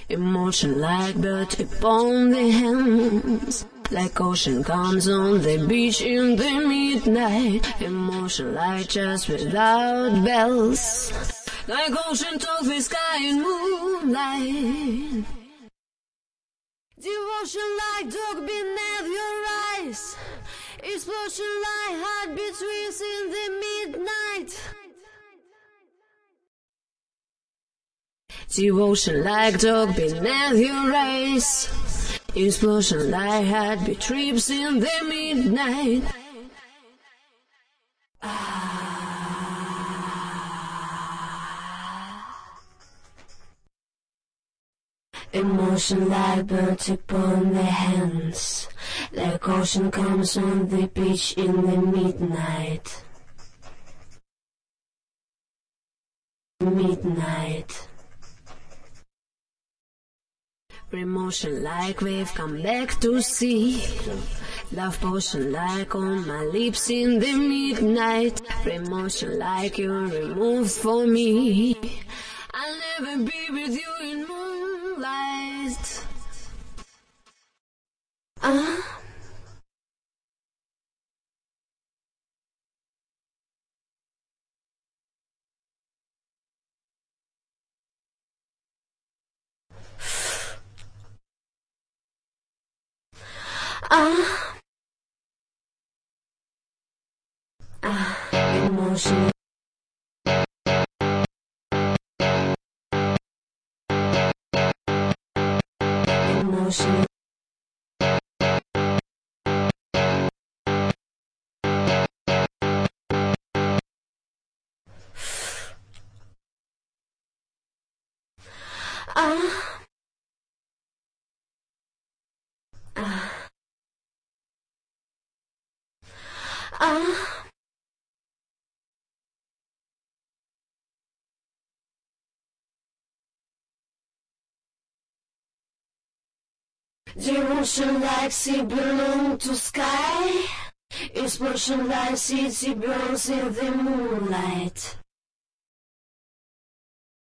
Emotion like bird upon the hands, like ocean comes on the beach in the midnight. Emotion like just without bells, like ocean talks the sky in moonlight. Devotion like dog beneath your eyes, explosion like heartbeats in the midnight. Devotion like dog beneath your eyes, explosion like heartbeat trips in the midnight. Emotion like birds upon the hands, like ocean comes on the beach in the midnight. Midnight. Emotion like wave come back to sea, love potion like on my lips in the midnight. Emotion like you removed for me, I'll never be with you in moonlight. Emotion. Emotion. Devotion like sea belong to sky, explosion like city burns in the moonlight.